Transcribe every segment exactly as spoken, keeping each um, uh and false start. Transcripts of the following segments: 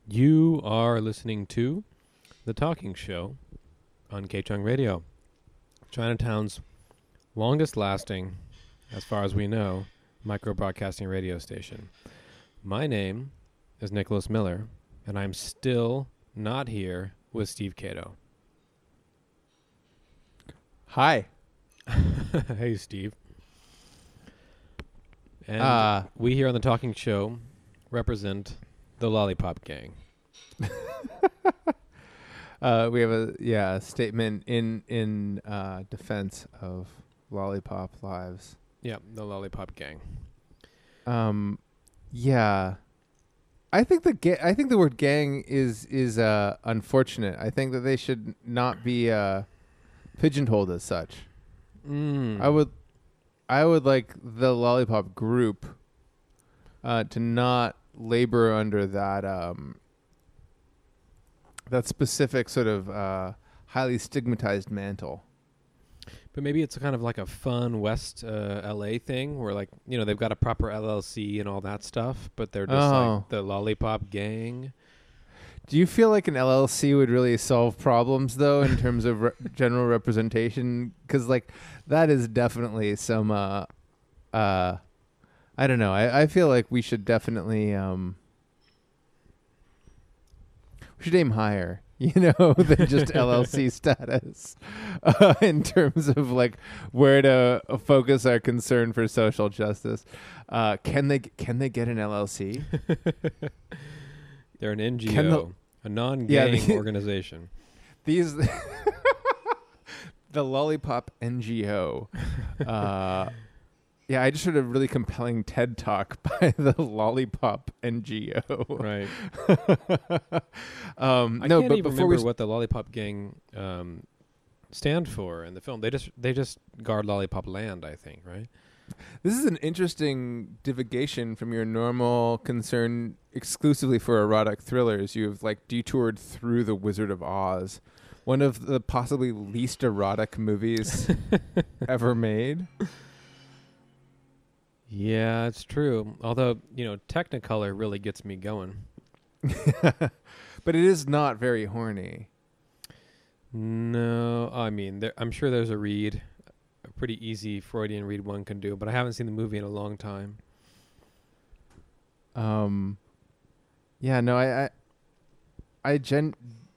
You are listening to The Talking Show on K-Chung Radio, Chinatown's longest lasting, as far as we know, micro-broadcasting radio station. My name is Nicholas Miller, and I'm still not here with Steve Cato. Hi. Hey, Steve. And Uh, we here on The Talking Show represent the Lollipop Gang. uh, we have a yeah a statement in in uh, defense of Lollipop Lives. Yeah, the Lollipop Gang. Um, yeah, I think the ga- I think the word gang is is uh, unfortunate. I think that they should not be uh, pigeonholed as such. Mm. I would I would like the Lollipop group uh, to not labor under that um, that specific sort of uh, highly stigmatized mantle. But maybe it's kind of like a fun West uh, L A thing where, like, you know, they've got a proper L L C and all that stuff, but they're just Oh. like the Lollipop Gang. Do you feel like an L L C would really solve problems, though, in terms of re- general representation? Because, like, that is definitely some, uh, uh, I don't know. I, I feel like we should definitely, um, we should aim higher, you know, than just L L C status uh, in terms of, like, where to focus our concern for social justice. Uh, can they can they get an L L C? They're an N G O, Can the- a non-gang Yeah, the- organization. These the Lollipop N G O. Uh, yeah, I just heard a really compelling TED talk by the Lollipop N G O. Right. um, I no, can't but even before we remember what the Lollipop Gang um, stand for in the film. They just they just guard Lollipop Land, I think, right? This is an interesting divagation from your normal concern exclusively for erotic thrillers. You've like detoured through The Wizard of Oz, one of the possibly least erotic movies ever made. Yeah, it's true. Although, you know, Technicolor really gets me going. But it is not very horny. No, I mean, there, I'm sure there's a read, a pretty easy Freudian read one can do, but I haven't seen the movie in a long time. Um, yeah, no, I, I, I gen.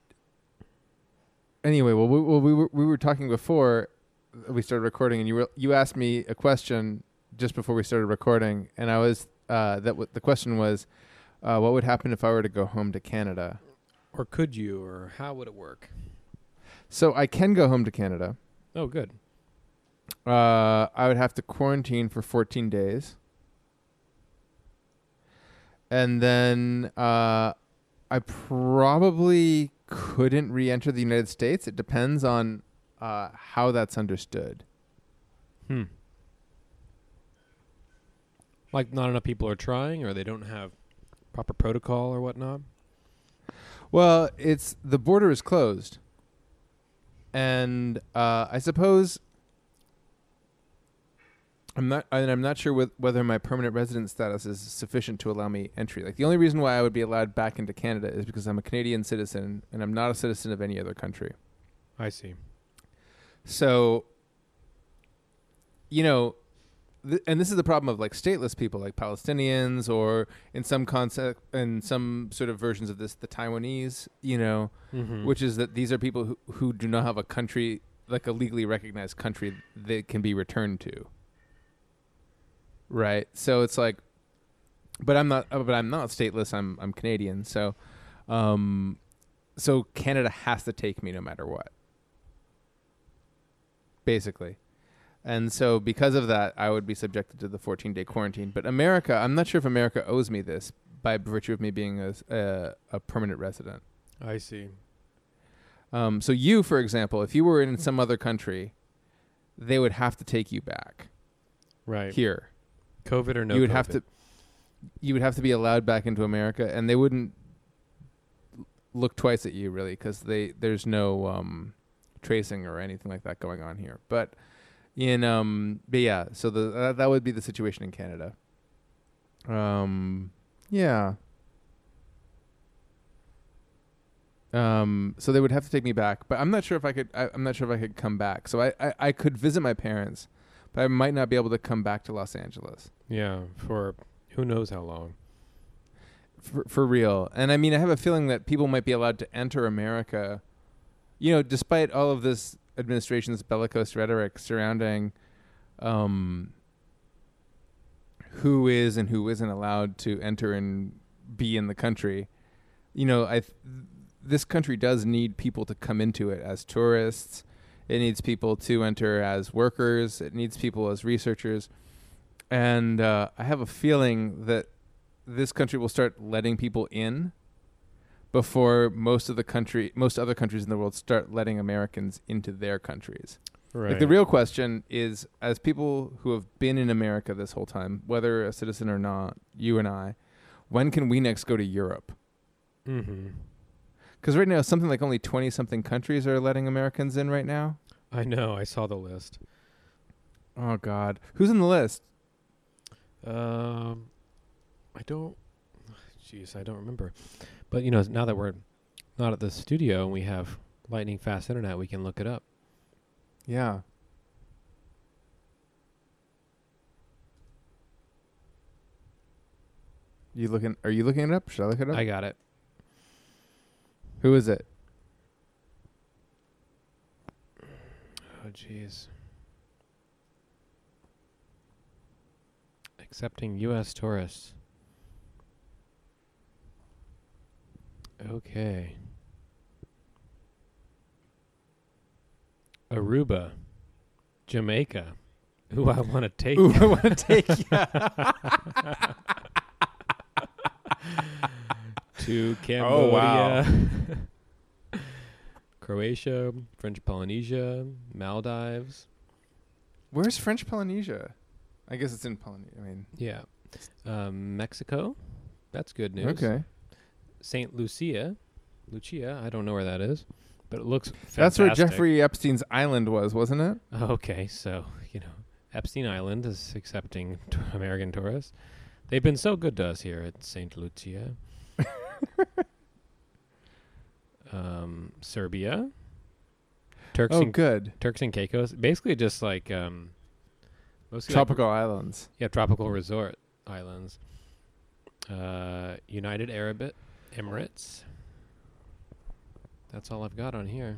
Anyway, well, we, well, we were we were talking before we started recording, and you were you asked me a question just before we started recording, and I was uh, that w- the question was, uh, what would happen if I were to go home to Canada? Or could you, or how would it work? So I can go home to Canada. Oh, good. Uh, I would have to quarantine for fourteen days. And then uh, I probably couldn't re-enter the United States. It depends on uh, how that's understood. Hmm. Like not enough people are trying, or they don't have proper protocol or whatnot? Well, it's the border is closed. And uh, I suppose I'm not and I'm not sure with, whether my permanent resident status is sufficient to allow me entry. Like the only reason why I would be allowed back into Canada is because I'm a Canadian citizen and I'm not a citizen of any other country. I see. So, you know, th- and this is the problem of like stateless people, like Palestinians, or in some concept, in some sort of versions of this, the Taiwanese. You know, Mm-hmm. which is that these are people who who do not have a country, like a legally recognized country, they can be returned to. Right. So it's like, but I'm not. But I'm not stateless. I'm I'm Canadian. So, um, so Canada has to take me no matter what. Basically. And so because of that, I would be subjected to the fourteen-day quarantine. But America, I'm not sure if America owes me this by virtue of me being a, a, a permanent resident. I see. Um, so you, for example, if you were in some other country, they would have to take you back Right. here. COVID or no you would COVID? have to you would have to be allowed back into America, and they wouldn't look twice at you, really, because they there's no um, tracing or anything like that going on here. But in um, but yeah, so the uh, that would be the situation in Canada. Um, yeah. Um, so they would have to take me back, but I'm not sure if I could. I, I'm not sure if I could come back. So I, I, I could visit my parents, but I might not be able to come back to Los Angeles Yeah, for who knows how long. for for real. And I mean, I have a feeling that people might be allowed to enter America, you know, despite all of this administration's bellicose rhetoric surrounding, um, who is and who isn't allowed to enter and be in the country. You know, I. Th- This country does need people to come into it as tourists. It needs people to enter as workers. It needs people as researchers. And uh, I have a feeling that this country will start letting people in before most of the country, most other countries in the world start letting Americans into their countries. Right. Like the real question is, as people who have been in America this whole time, whether a citizen or not, you and I, when can we next go to Europe? Mm-hmm. Because right now, something like only twenty-something countries are letting Americans in right now. I know. I saw the list. Oh, God. Who's in the list? Um, I don't... Jeez, I don't remember. But, you know, now that we're not at the studio and we have lightning fast internet, we can look it up. Yeah. You looking? Are you looking it up? Should I look it up? I got it. Who is it? Oh, jeez. Accepting U S tourists. Okay. Aruba. Jamaica. Ooh, I want to take. Ooh, I want to take you. To Cambodia. Oh, wow. Croatia, French Polynesia, Maldives. Where's French Polynesia? I guess it's in Polynesia. I mean, Yeah. Um, Mexico. That's good news. okay. Saint Lucia. Lucia, I don't know where that is, but it looks fantastic. That's where Jeffrey Epstein's island was, wasn't it? Okay, so, you know, Epstein Island is accepting t- American tourists. They've been so good to us here at Saint Lucia. um, Serbia. Turks Oh, and good. Turks and Caicos. Basically just like um mostly Tropical like, islands. yeah, tropical resort islands. Uh United Arab Emirates. That's all I've got on here.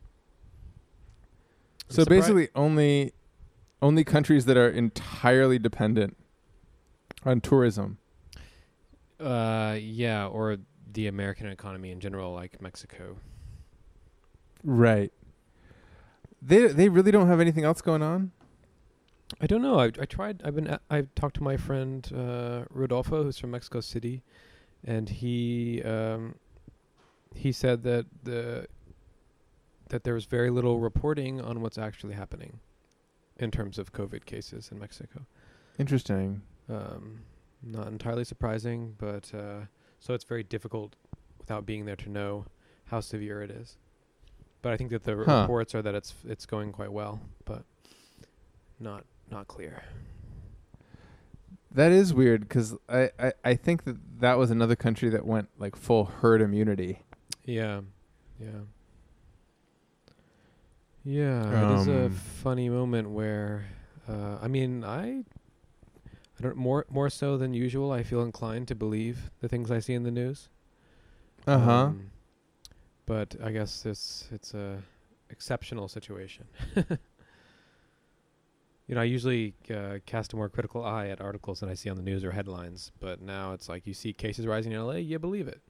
I'm So surpri- basically only only countries that are entirely dependent on tourism. Uh, yeah, or the American economy in general, like Mexico. Right. They they really don't have anything else going on? I don't know. I I tried. I've been. A- I've talked to my friend uh, Rodolfo, who's from Mexico City, and he um, he said that the that there's very little reporting on what's actually happening in terms of COVID cases in Mexico. Interesting. Um, not entirely surprising, but uh, so it's very difficult without being there to know how severe it is. But I think that the Huh. reports are that it's it's going quite well, but not not clear. That is weird because I, I, I think that that was another country that went like full herd immunity. Yeah, yeah, yeah. it is a Um, funny moment where, uh, I mean, I, I don't more more so than usual. I feel inclined to believe the things I see in the news. Uh huh. Um, but I guess it's it's a exceptional situation. You know, I usually uh, cast a more critical eye at articles that I see on the news or headlines, but now it's like you see cases rising in L A, you believe it.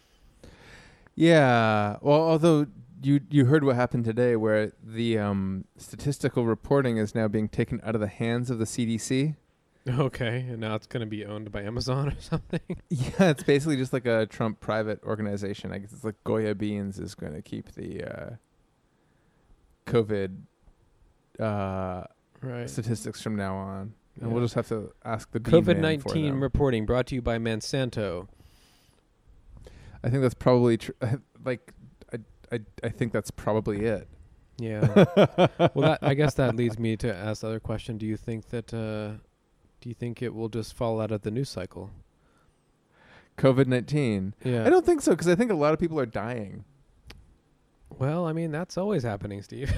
Yeah. Well, although you you heard what happened today, where the um, statistical reporting is now being taken out of the hands of the C D C. Okay, and now it's going to be owned by Amazon or something. Yeah, it's basically just like a Trump private organization. I guess it's like Goya Beans is going to keep the uh, COVID uh, Right. statistics from now on, and Yeah. we'll just have to ask the bean man for COVID nineteen them. reporting brought to you by Monsanto. I think that's probably tr- like I, I I think that's probably it. Yeah. Well, that I guess that leads me to ask the other question. Do you think that uh, do you think it will just fall out of the news cycle? COVID nineteen. Yeah. I don't think so because I think a lot of people are dying. Well, I mean, that's always happening, Steve.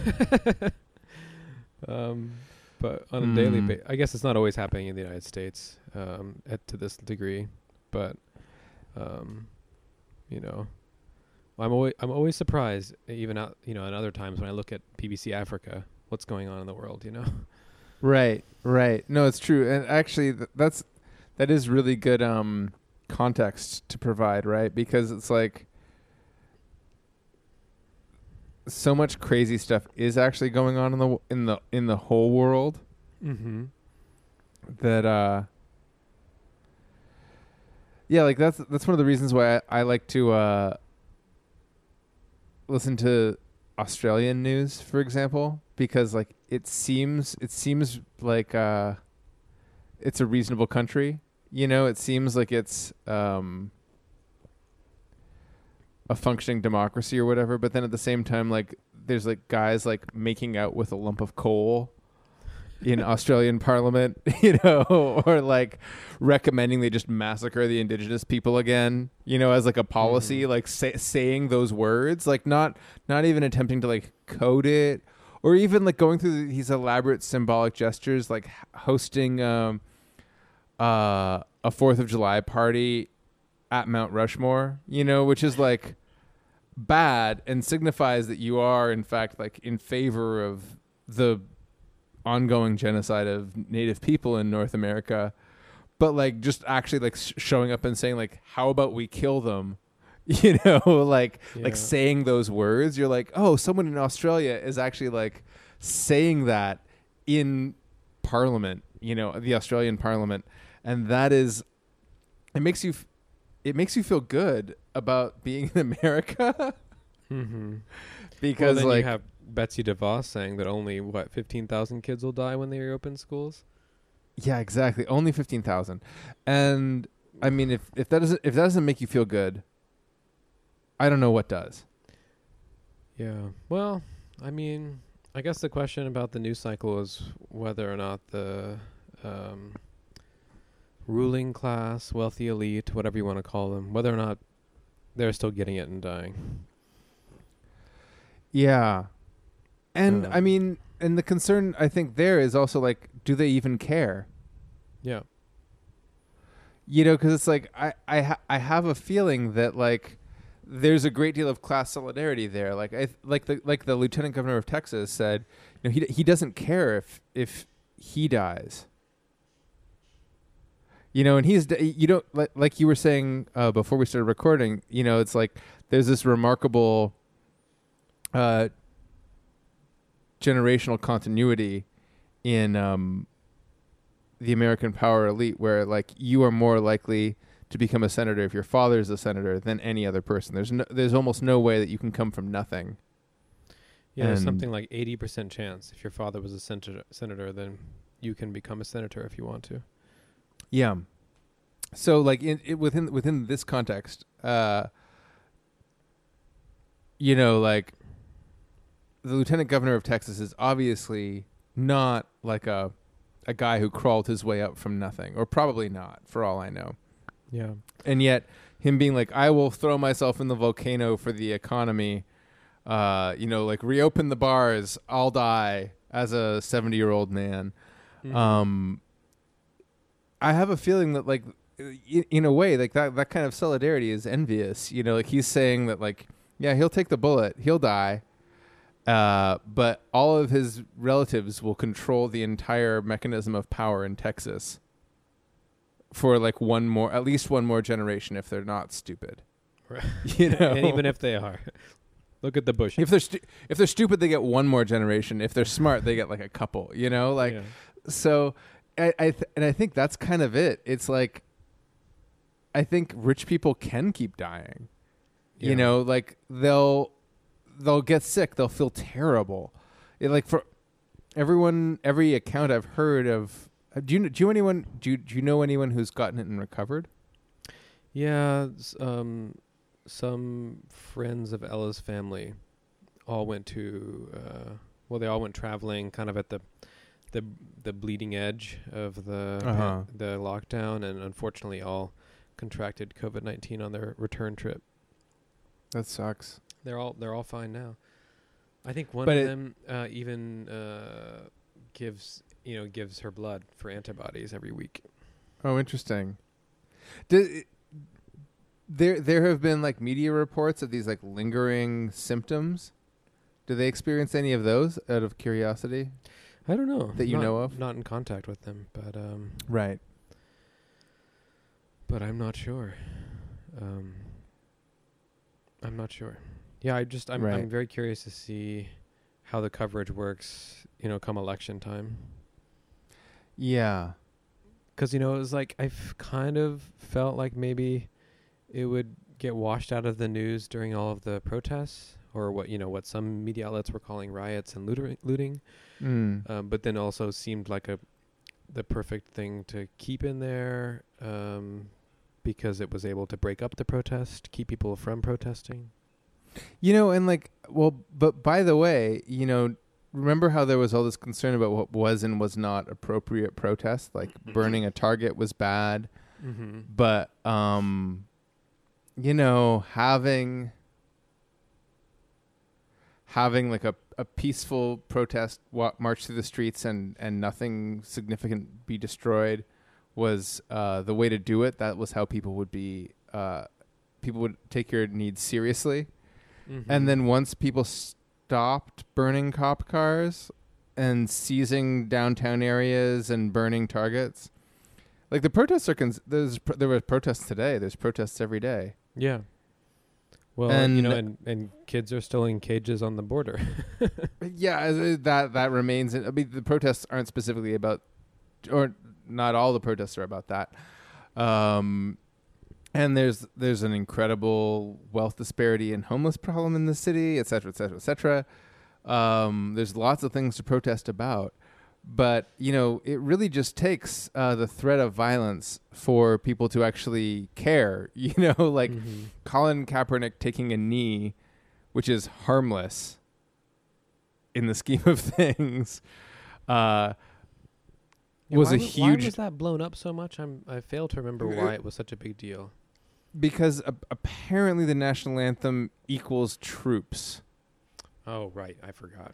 um, but on a Mm. daily basis, I guess it's not always happening in the United States um, at to this degree, but um, you know, I'm always I'm always surprised, even out you know, at other times when I look at B B C Africa, what's going on in the world, you know. Right, right. No, it's true, and actually, th- that's that is really good um, context to provide, right? Because it's like so much crazy stuff is actually going on in the w- in the in the whole world Mm-hmm. that uh yeah, like that's that's one of the reasons why I, I like to uh listen to Australian news, for example, because like it seems it seems like uh it's a reasonable country. You know, it seems like it's um a functioning democracy or whatever, but then at the same time, like there's like guys like making out with a lump of coal in Australian Parliament, you know, or like recommending they just massacre the indigenous people again, you know, as like a policy, Mhm. like say, saying those words, like not not even attempting to like code it, or even like going through these elaborate symbolic gestures, like h- hosting um, uh, a Fourth of July party at Mount Rushmore, you know, which is like bad and signifies that you are in fact like in favor of the ongoing genocide of native people in North America, but like just actually like sh- showing up and saying like, how about we kill them, you know, like Yeah. like saying those words, you're like, oh, someone in Australia is actually like saying that in Parliament, you know, the Australian Parliament, and that is, it makes you f- it makes you feel good about being in America. Mm-hmm. Well, Because then like you have Betsy DeVos saying that only what fifteen thousand kids will die when they reopen schools. yeah, exactly, only fifteen thousand. And I mean, if if that doesn't if that doesn't make you feel good, I don't know what does. Yeah. Well, I mean, I guess the question about the news cycle is whether or not the um, ruling class, wealthy elite, whatever you want to call them, whether or not they're still getting it and dying. Yeah. And I Um, mean, and the concern I think there is also like, do they even care? Yeah. You know, because it's like I I ha- I have a feeling that like there's a great deal of class solidarity there. Like I th- like the like the lieutenant governor of Texas said, you know, he d- he doesn't care if if he dies. You know, and he's d- you don't like like you were saying uh, before we started recording. You know, it's like there's this remarkable uh, generational continuity in um, the American power elite, where like you are more likely to become a senator if your father is a senator than any other person. There's no, there's almost no way that you can come from nothing. Yeah, there's And- something like eighty percent chance if your father was a senator, senator, then you can become a senator if you want to. Yeah. So like in it, within within this context, uh, you know, like the lieutenant governor of Texas is obviously not like a a guy who crawled his way up from nothing, or probably not, for all I know. Yeah. And yet, him being like, I will throw myself in the volcano for the economy, uh, you know, like reopen the bars, I'll die as a seventy year old man. Mhm. Um, I have a feeling that, like, in, in a way, like that, that kind of solidarity is envious. You know, like he's saying that, like, yeah, he'll take the bullet, he'll die, uh, but all of his relatives will control the entire mechanism of power in Texas for like one more, at least one more generation, if they're not stupid. Right. You know, And even if they are, look at the Bush. if they're stu- if they're stupid, they get one more generation. If they're smart, they get like a couple. You know, like. Yeah. So, I, I th- and I think that's kind of it. It's like, I think rich people can keep dying. Yeah. You know, like they'll they'll get sick. They'll feel terrible. It, like for everyone, every account I've heard of. Uh, do you do you anyone do you, do you know anyone who's gotten it and recovered? Yeah, s- um, some friends of Ella's family all went to, uh, well, they all went traveling kind of at the the the bleeding edge of the pan- Uh-huh. the lockdown, and unfortunately all contracted COVID nineteen on their return trip. That sucks. They're all they're all fine now. I think one But of it- them uh, even uh, gives you know gives her blood for antibodies every week. Oh, interesting. Did, there there have been like media reports of these like lingering symptoms. Do they experience any of those out of curiosity? I don't know That you Not- know of? Not in contact with them, but um, Right. but I'm not sure. Um, I'm not sure. Yeah, I just I'm Right. I'm very curious to see how the coverage works. You know, come election time. Yeah. Because, you know, it was like I've kind of felt like maybe it would get washed out of the news during all of the protests, or what, you know, what some media outlets were calling riots and looter- looting. Mm. Um, but then also seemed like a the perfect thing to keep in there um, because it was able to break up the protest, keep people from protesting. You know, and like, well, but by the way, you know, remember how there was all this concern about what was and was not appropriate protest? Like burning a Target was bad, Mm-hmm. but, um, you know, having having like a, a peaceful protest wa- march through the streets and, and nothing significant be destroyed was uh, the way to do it. That was how people would be, uh, people would take your needs seriously. Mm-hmm. And then once people stopped burning cop cars and seizing downtown areas and burning Targets, like the protests are, cons- there's pr- there were protests today. There's protests every day. Yeah. Well, And- you know, and, and kids are still in cages on the border. Yeah, uh, that that remains. I mean, the protests aren't specifically about, or not all the protests are about that. Um, and there's there's an incredible wealth disparity and homeless problem in the city, et cetera, et cetera, et cetera. Um, there's lots of things to protest about, but you know, it really just takes uh, the threat of violence for people to actually care. You know, like Mhm. Colin Kaepernick taking a knee, which is harmless in the scheme of things, uh, Yeah, was why a wa- Why huge was that blown up so much? I'm I fail to remember why it was such a big deal. because uh, apparently the national anthem equals troops. Oh, right, I forgot.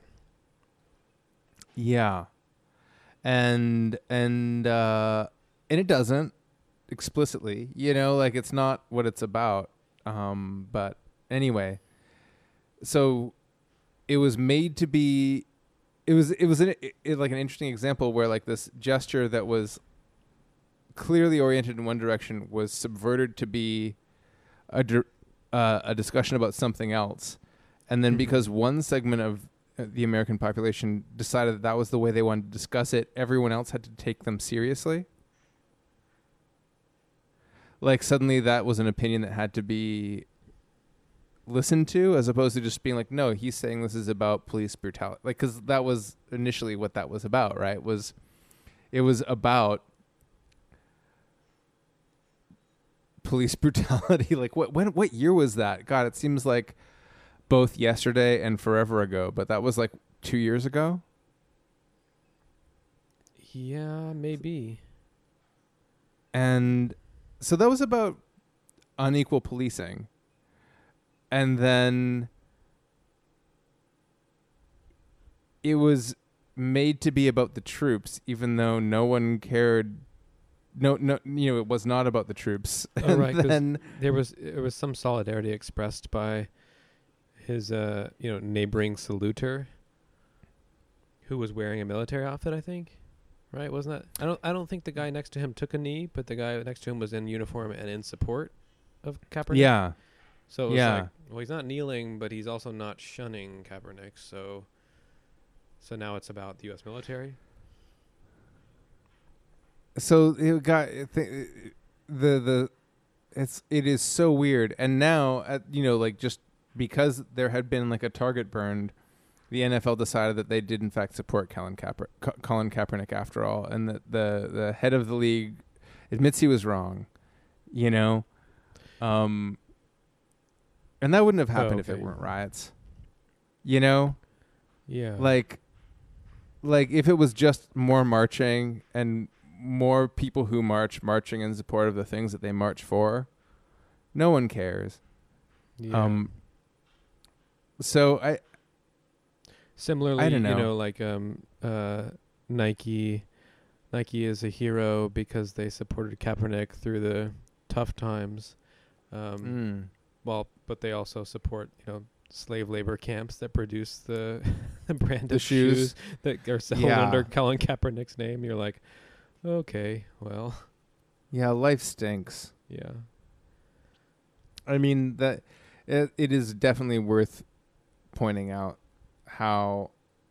Yeah, and and uh, and it doesn't explicitly. You know, like it's not what it's about. Um, but anyway, so it was made to be. It was it was an, it, it, like an interesting example where like this gesture that was clearly oriented in one direction was subverted to be a dir- uh, a discussion about something else, and then Mhm. because one segment of uh, the American population decided that that was the way they wanted to discuss it, everyone else had to take them seriously. Like suddenly that was an opinion that had to be listened to, as opposed to just being like, no, he's saying this is about police brutality. Like, because that was initially what that was about, right? Was it was about police brutality. Like, what when what year was that? God, it seems like both yesterday and forever ago, but that was like two years ago. Yeah, maybe. And so that was about unequal policing. And then it was made to be about the troops, even though no one cared. No, no, you know, it was not about the troops. Oh, And right, 'cause then, There was there was some solidarity expressed by his uh you know neighboring saluter, who was wearing a military outfit. I think, right? Wasn't that? I don't I don't think the guy next to him took a knee, but the guy next to him was in uniform and in support of Kaepernick. yeah, So it was yeah. like, well, he's not kneeling, but he's also not shunning Kaepernick. So, so now it's about the U S military. So it got th- the the it's it is so weird. And now, at, you know, like just because there had been like a Target burned, the N F L decided that they did in fact support Colin Kaeper- Co- Colin Kaepernick after all, and that the the head of the league admits he was wrong. You know, um, and that wouldn't have happened if it okay. weren't riots. You know, Yeah. like like if it was just more marching and more people who march marching in support of the things that they march for, no one cares. yeah. Um, so I, Similarly, I don't you know. know, like um, uh, Nike, Nike is a hero because they supported Kaepernick through the tough times. Um, Mm. Well, but they also support, you know, slave labor camps that produce the the branded The shoes. shoes that are sold Yeah. under Colin Kaepernick's name. You're like, okay, well, Yeah, life stinks. yeah, I mean that it, it is definitely worth pointing out how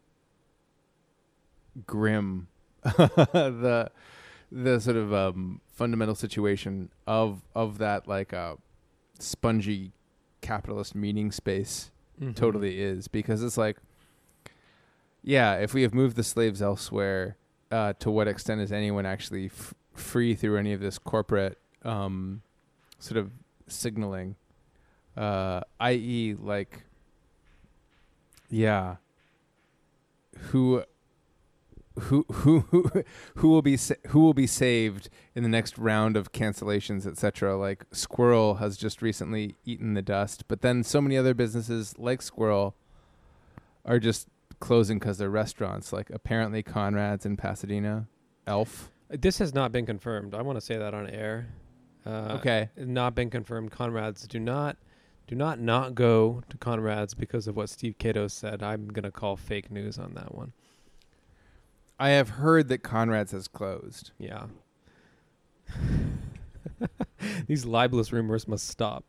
grim the the sort of um, fundamental situation of of that like uh, spongy capitalist meeting space Mhm. totally is, because it's like, yeah, if we have moved the slaves elsewhere, uh, to what extent is anyone actually f- free through any of this corporate um, sort of signaling, uh, that is, like, yeah, who, who, who, who, who will be sa- who will be saved in the next round of cancellations, et cetera. Like Squirrel has just recently eaten the dust, but then so many other businesses like Squirrel are just closing because they're restaurants. Like apparently Conrad's in Pasadena, Elf. This has not been confirmed. I want to say that on air. Uh, Okay. Not been confirmed. Conrad's do not, do not not go to Conrad's because of what Steve Cato said. I'm gonna call fake news on that one. I have heard that Conrad's has closed. Yeah. These libelous rumors must stop.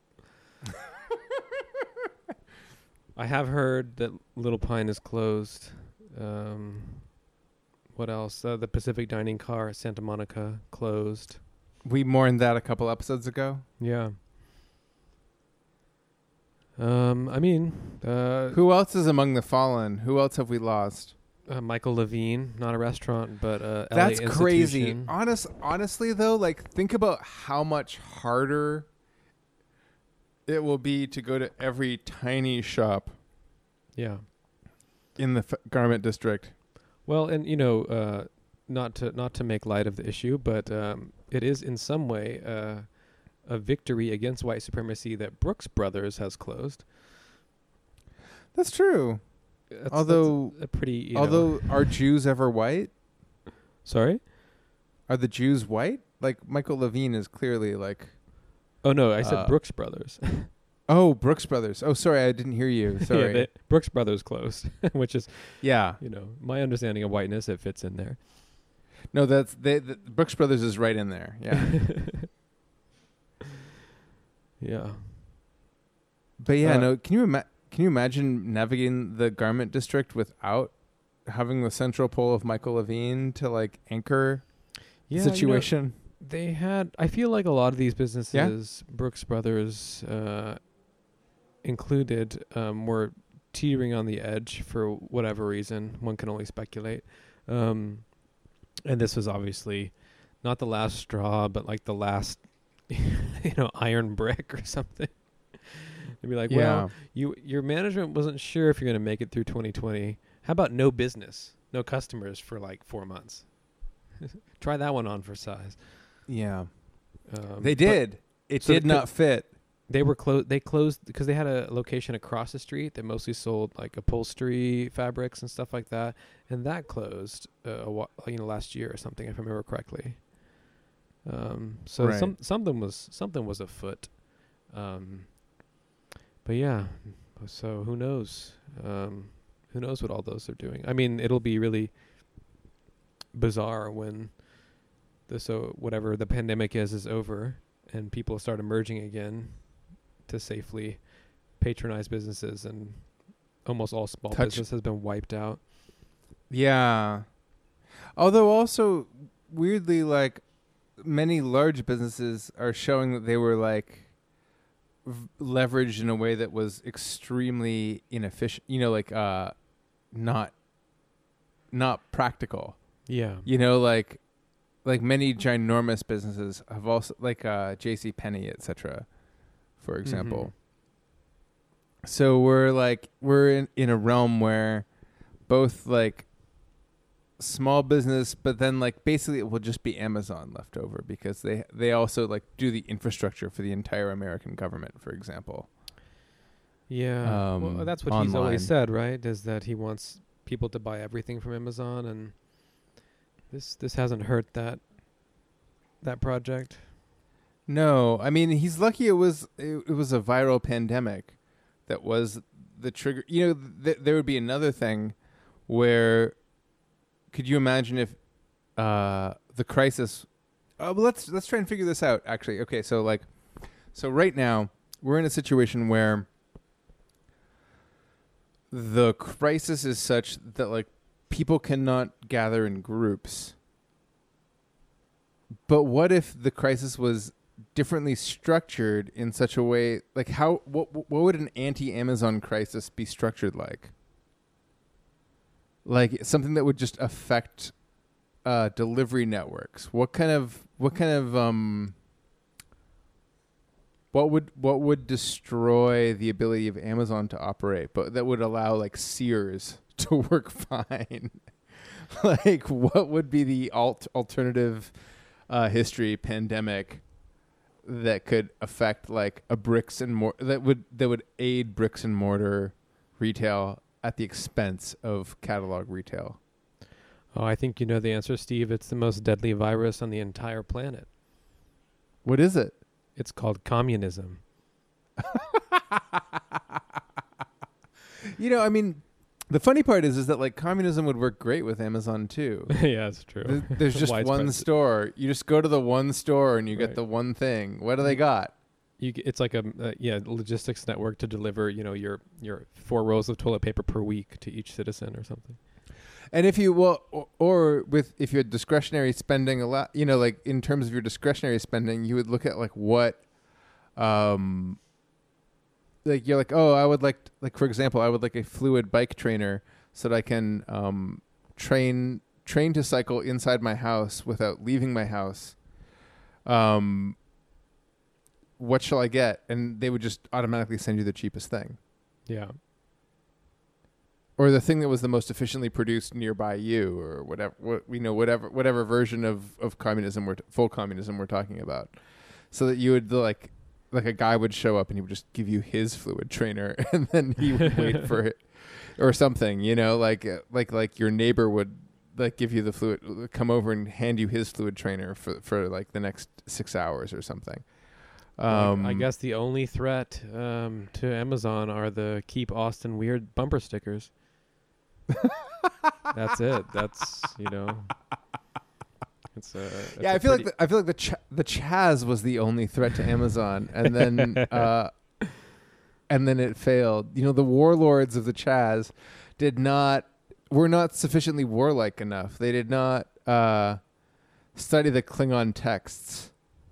I have heard that Little Pine is closed. Um, what else? Uh, the Pacific Dining Car at Santa Monica closed. We mourned that a couple episodes ago. Yeah. Um, I mean, uh, Who else is among the fallen? Who else have we lost? uh, Michael Levine, not a restaurant, but uh, L A That's crazy. institution. Honest, honestly, though, like think about how much harder it will be to go to every tiny shop Yeah. in the f- garment district. Well, and you know, uh, not to not to make light of the issue, but um, it is in some way uh, a victory against white supremacy that Brooks Brothers has closed. That's true. That's, although, that's a pretty, you although, know, are Jews ever white? sorry. Are the Jews white? Like Michael Levine is clearly like. Oh no, I said Uh, Brooks Brothers. Oh, Brooks Brothers. Oh, sorry, I didn't hear you. Sorry. Yeah, the Brooks Brothers closed, which is, yeah. you know, my understanding of whiteness. It fits in there. No, that's they. The, Brooks Brothers is right in there. Yeah. Yeah. But yeah, Uh, no. Can you ima- can you imagine navigating the garment district without having the central pole of Michael Levine to like anchor Yeah. the situation? You know, they had. I feel like a lot of these businesses, Brooks Brothers uh, included, um, were teetering on the edge for whatever reason. One can only speculate. Um, and this was obviously not the last straw, but like the last, you know, iron brick or something. They'd be like, Yeah. well, you your management wasn't sure if you're going to make it through twenty twenty. How about no business, no customers for like four months? Try that one on for size. Yeah. Um, They but did. It so did the- not fit. They were closed. They closed because they had a location across the street that mostly sold like upholstery fabrics and stuff like that, and that closed, uh, a wh- you know, last year or something, if I remember correctly. Um, so Right. some something was something was afoot. Um, but yeah, so who knows? Um, who knows what all those are doing? I mean, it'll be really bizarre when the so whatever the pandemic is is over and people start emerging again to safely patronize businesses, and almost all small Touch- business has been wiped out. Yeah. Although also weirdly, like many large businesses are showing that they were like v- leveraged in a way that was extremely inefficient. You know, like uh, not not practical. Yeah. You know, like like many ginormous businesses have also like uh, J C Penney, et cetera, for example. So we're like we're in, in a realm where both like small business, but then like basically it will just be Amazon left over because they they also like do the infrastructure for the entire American government, for example. Yeah. Um, well, that's what he's online. always said, right? Is that he wants people to buy everything from Amazon, and this this hasn't hurt that that project. No, I mean he's lucky. It was it, it was a viral pandemic that was the trigger. You know, th- there would be another thing where could you imagine if uh, the crisis? Uh, well, let's let's try and figure this out. Actually, okay. So like, so right now we're in a situation where the crisis is such that like people cannot gather in groups. But what if the crisis was differently structured in such a way, like how what what would an anti-Amazon crisis be structured like? Like something that would just affect uh, delivery networks. What kind of what kind of um what would what would destroy the ability of Amazon to operate, but that would allow like Sears to work fine? Like what would be the alt alternative uh, history pandemic that could affect like a bricks and mortar that would that would aid bricks and mortar retail at the expense of catalog retail? Oh, I think you know the answer, Steve. It's the most deadly virus on the entire planet. What is it? It's called communism. You know, I mean, the funny part is, is that like communism would work great with Amazon too. Yeah, it's true. Th- There's just one Widespread. store. You just go to the one store and you Right. get the one thing. What do they got? You, g- it's like a uh, yeah logistics network to deliver you know your your four rolls of toilet paper per week to each citizen or something. And if you well, or, or with if you had discretionary spending a lot, you know, like in terms of your discretionary spending, you would look at like what, um, like you're like, oh, I would like like for example, I would like a fluid bike trainer so that I can um train train to cycle inside my house without leaving my house. Um, what shall I get? And they would just automatically send you the cheapest thing. Yeah. Or the thing that was the most efficiently produced nearby you, or whatever, what, you know, whatever, whatever version of, of communism we're t- full communism we're talking about, so that you would like, like a guy would show up and he would just give you his fluid trainer, and then he would wait for it, or something, you know, like uh, like like your neighbor would like give you the fluid, come over and hand you his fluid trainer for for like the next six hours or something. Um, Like, I guess the only threat um, to Amazon are the Keep Austin Weird bumper stickers. That's it. That's you know. It's a it's yeah, a I feel pretty- like the, I feel like the ch- the Chaz was the only threat to Amazon, and then uh, and then it failed. You know, the warlords of the Chaz did not were not sufficiently warlike enough. They did not uh, study the Klingon texts.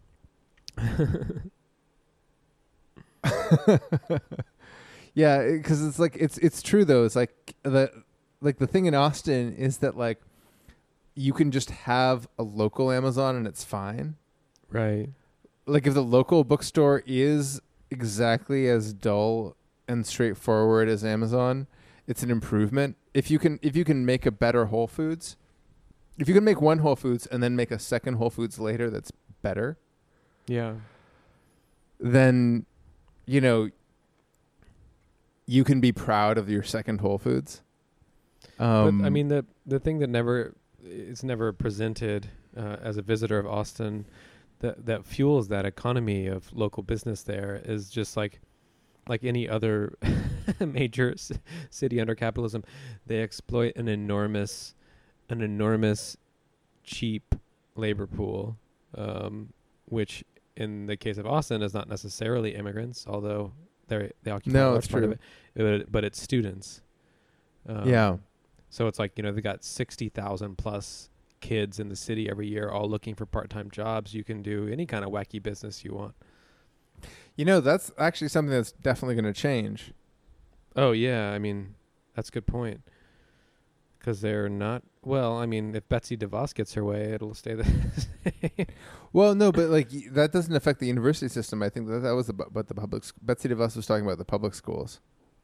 Yeah, because it's like it's it's true though. It's like the like the thing in Austin is that like you can just have a local Amazon and it's fine. right. Like if the local bookstore is exactly as dull and straightforward as Amazon, it's an improvement. If you can if you can make a better Whole Foods, if you can make one Whole Foods and then make a second Whole Foods later that's better, Yeah. then you know you can be proud of your second Whole Foods. Um, But I mean the the thing that never it's never presented uh, as a visitor of Austin that that fuels that economy of local business there is just like like any other major c- city under capitalism, they exploit an enormous an enormous cheap labor pool, um, which in the case of Austin is not necessarily immigrants, although they they occupy No, a large it's part of true. it, but, but it's students. Um, yeah. So it's like, you know, they got sixty thousand plus kids in the city every year all looking for part-time jobs. You can do any kind of wacky business you want. You know, that's actually something that's definitely going to change. Oh, yeah. I mean, that's a good point. Because they're not, well, I mean, if Betsy DeVos gets her way, it'll stay the same. Well, no, but like y- that doesn't affect the university system. I think that that was about but the public. sc- Betsy DeVos was talking about the public schools.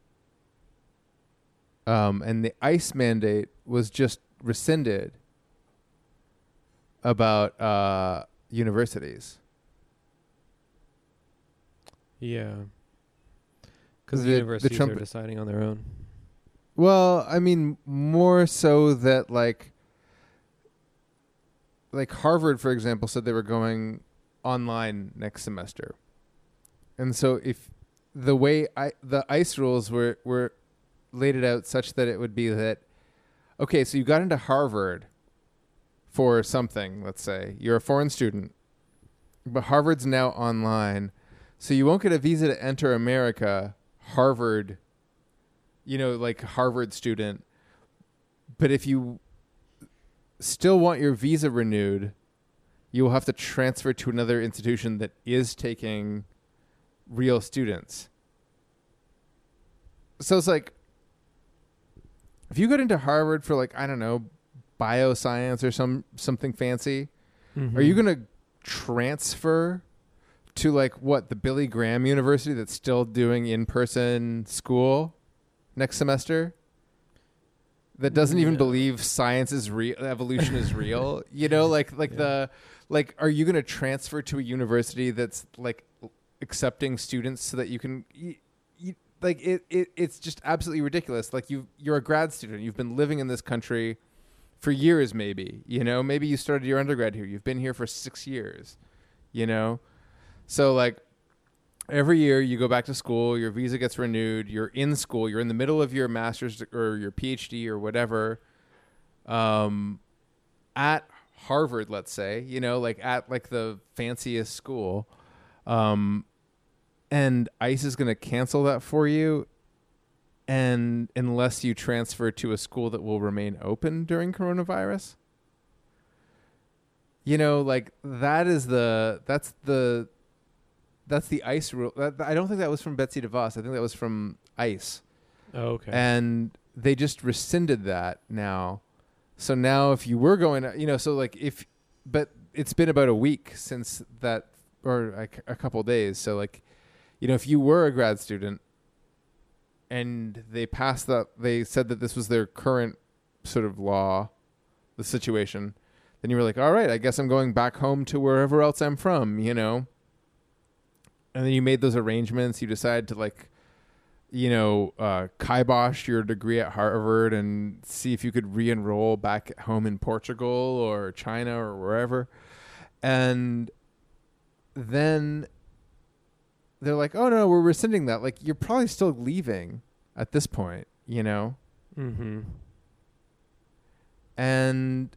Um, and the ICE mandate was just rescinded about uh, universities. Yeah. Because the, the, the universities Trump. are deciding on their own. Well, I mean, more so that like, like Harvard, for example, said they were going online next semester, and so if the way I, the ICE rules were were laid it out such that it would be that, okay, so you got into Harvard for something, let's say you're a foreign student, but Harvard's now online, so you won't get a visa to enter America, Harvard, you know, like Harvard student. But if you still want your visa renewed, you will have to transfer to another institution that is taking real students. So it's like, if you got into Harvard for like, I don't know, bioscience or some something fancy, mm-hmm. are you going to transfer to like what, the Billy Graham University that's still doing in-person school next semester? That doesn't even yeah. believe science is real, evolution is real. You know, like like yeah. the like, are you going to transfer to a university that's like accepting students so that you can, you, you, like it, it? It's just absolutely ridiculous. Like you, you're a grad student. You've been living in this country for years, maybe. You know, maybe you started your undergrad here. You've been here for six years. You know, so like, every year you go back to school, your visa gets renewed, you're in school, you're in the middle of your master's or your PhD or whatever, um, at Harvard, let's say, you know, like at like the fanciest school, um, and ICE is going to cancel that for you, and unless you transfer to a school that will remain open during coronavirus. You know, like that is the, that's the, That's the ICE rule. That, I don't think that was from Betsy DeVos. I think that was from ICE. Oh, okay. And they just rescinded that now. So now if you were going to, you know, so like if, but it's been about a week since that, or like a couple days. So like, you know, if you were a grad student and they passed that, they said that this was their current sort of law, the situation, then you were like, all right, I guess I'm going back home to wherever else I'm from, you know? And then you made those arrangements. You decided to like, you know, uh, kibosh your degree at Harvard and see if you could re-enroll back at home in Portugal or China or wherever. And then they're like, oh, no, we're rescinding that. Like, you're probably still leaving at this point, you know? Mm-hmm. And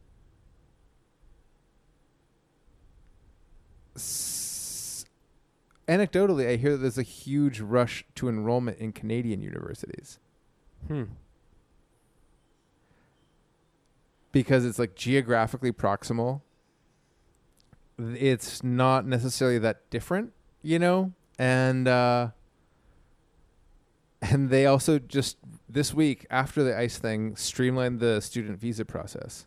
s- anecdotally, I hear that there's a huge rush to enrollment in Canadian universities. Hmm. Because it's like geographically proximal. It's not necessarily that different, you know? And uh, and they also just this week, after the ICE thing, streamlined the student visa process.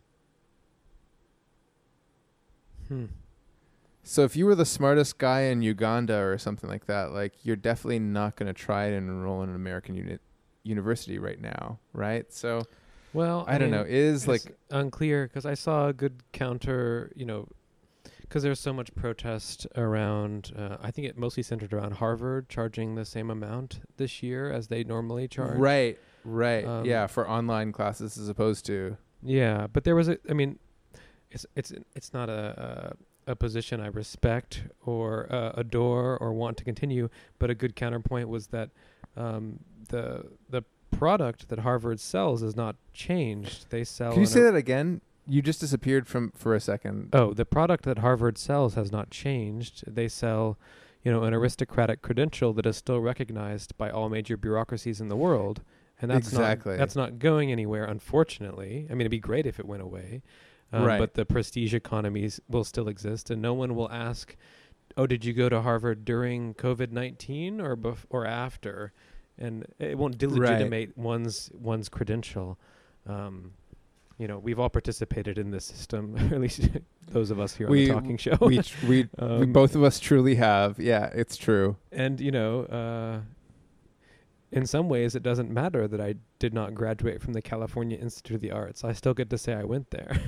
Hmm. So if you were the smartest guy in Uganda or something like that, like you're definitely not going to try and enroll in an American uni- university right now, right? So, well, I, I don't mean, know. It is like unclear because I saw a good counter, you know, because there's so much protest around. Uh, I think it mostly centered around Harvard charging the same amount this year as they normally charge. Right, right, Um, yeah, for online classes as opposed to Yeah, but there was a. I mean, it's it's it's not a. a a position I respect or uh, adore or want to continue, but a good counterpoint was that um, the the product that Harvard sells is not changed. They sell. Can you say that again? You just disappeared from for a second. Oh, the product that Harvard sells has not changed. They sell, you know, an aristocratic credential that is still recognized by all major bureaucracies in the world, and that's exactly. not that's not going anywhere. Unfortunately, I mean, it'd be great if it went away. Um, right. But the prestige economies will still exist, and no one will ask, "Oh, did you go to Harvard during COVID nineteen or bef- or after?" And it won't delegitimate right. one's one's credential. Um, you know, we've all participated in this system, or at least those of us here we, on the talking show. we tr- we, um, we both of us truly have. Yeah, it's true. And you know, uh, in some ways, it doesn't matter that I did not graduate from the California Institute of the Arts. I still get to say I went there.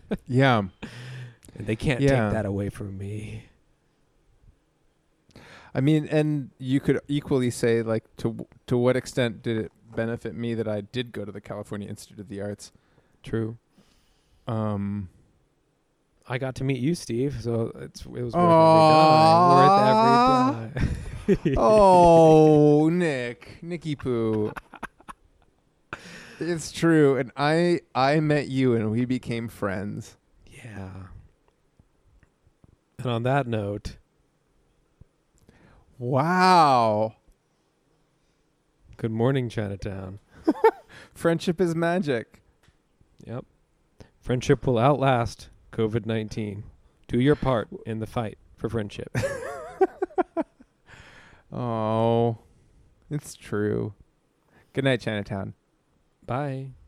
Yeah. And they can't yeah. take that away from me. I mean, and you could equally say, like, to to what extent did it benefit me that I did go to the California Institute of the Arts? True. Um, I got to meet you, Steve, so it's it was worth Aww. every dime. Worth every dime. oh, Nick, Nicky Poo. It's true, and I I met you, and we became friends. Yeah. And on that note, wow, good morning, Chinatown. friendship is magic. Yep. Friendship will outlast COVID nineteen. Do your part in the fight for friendship. Oh, it's true. Good night, Chinatown. Bye.